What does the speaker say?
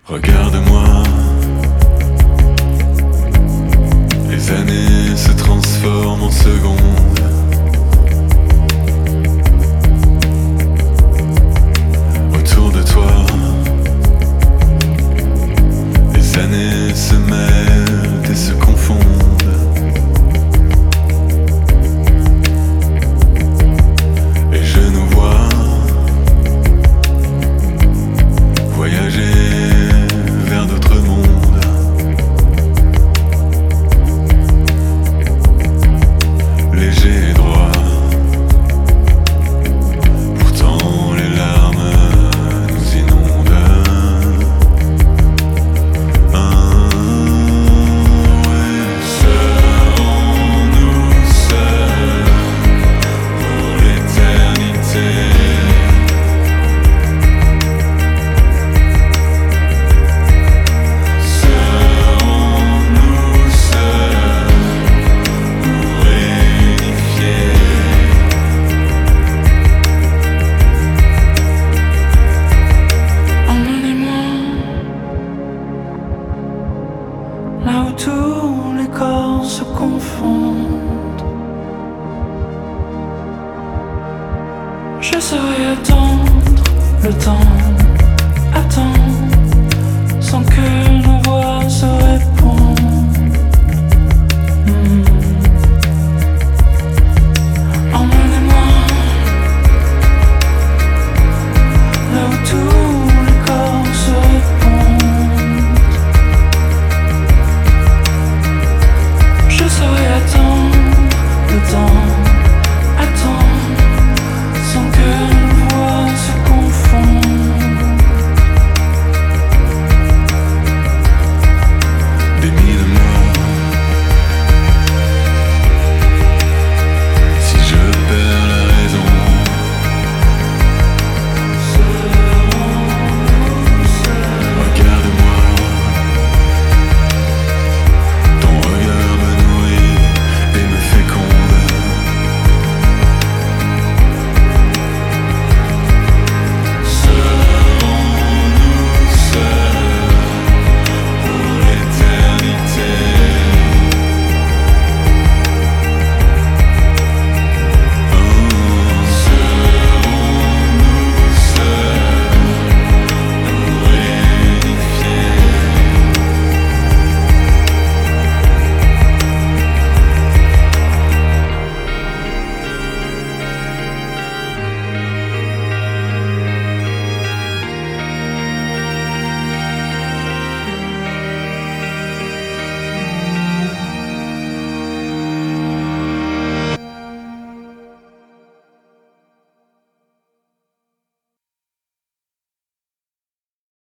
Regarde-moi, les années se transforment en secondes. Autour de toi, les années se mêlent et se confondent. Et je nous vois voyager vers d'autres mondes. Léger et droit, pourtant les larmes nous inondent. Ouais. Serons-nous seuls pour l'éternité? Là où tous les corps se confondent, je saurais attendre le temps.